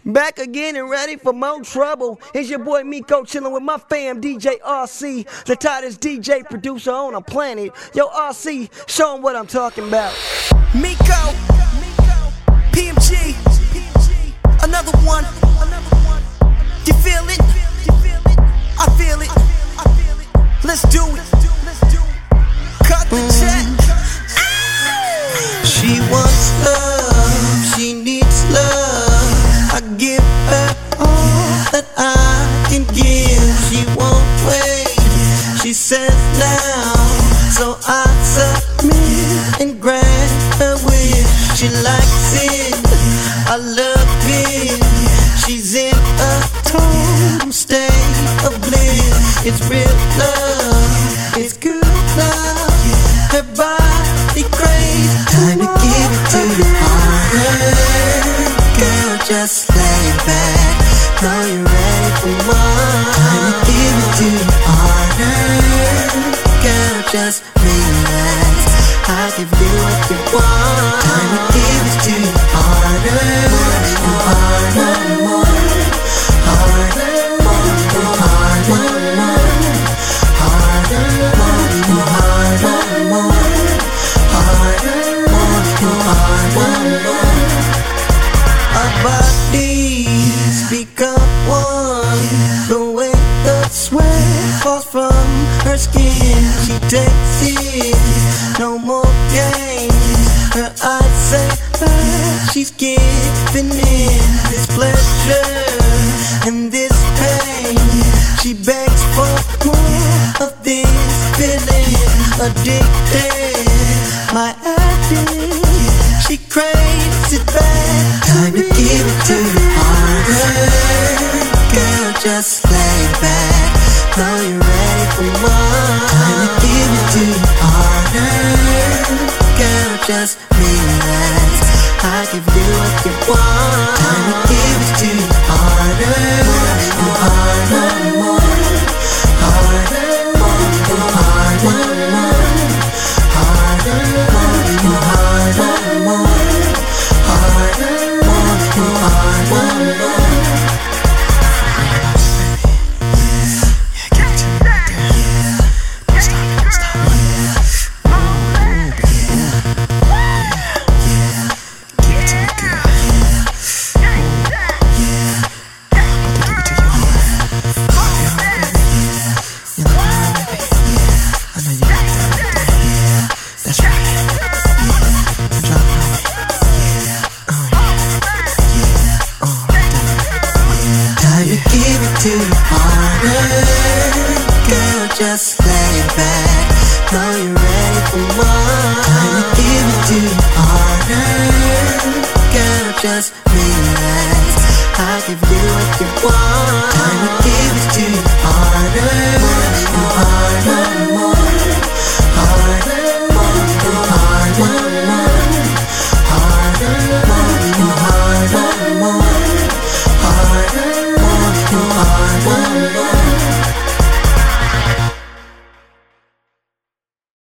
Back again and ready for more trouble. It's your boy Miko chilling with my fam DJ RC, the tightest DJ producer on the planet. Yo RC, show him what I'm talking about. Miko, PMG, another one. You feel it? I feel it. Let's do it. Cut the check. She wants love, she needs love. I give her all that I can give. She won't wait, she says now. So I submit and grant her wish. She likes it, I love it. She's in a total state of bliss. It's real love, it's good love. Her body crazy, time to give it to you harder. Girl, just lay back, know you're ready for more. Time to give it to you harder. Girl, just relax, I'll give you what you want. Time to give it to you harder, harder, more, harder, more, harder, more, harder, more, harder, more, harder, more. Our bodies become one. The way the sweat falls from her skin, she takes it, no more games. Her eyes say that she's giving in this pleasure and this pain. She begs for more of this feeling. Addicted, my addict, she craves it back. Time to give it to you harder. Girl, just lay back, know you're ready for more. Time to give it to you harder. Girl, just relax, I'll give you what you want. Time to give it to you harder, harder, more, harder, more, harder, more, harder, more, harder, more, harder, more. To you harder. Girl, just lay back, know you're ready for more. Time to give it to you harder. Girl, just relax, I'll give you what you want. Time to